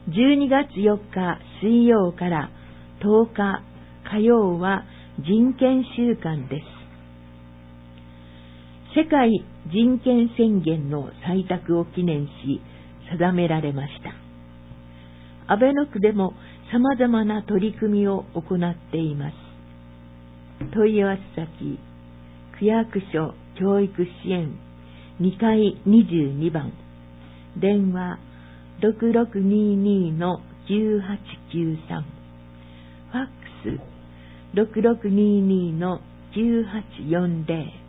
12月4日水曜から10日火曜は人権週間です。世界人権宣言の採択を記念し定められました。安倍野区でも様々な取り組みを行っています。問い合わせ先、区役所教育支援2階22番、電話 6622-1893、ファックス 6622-1840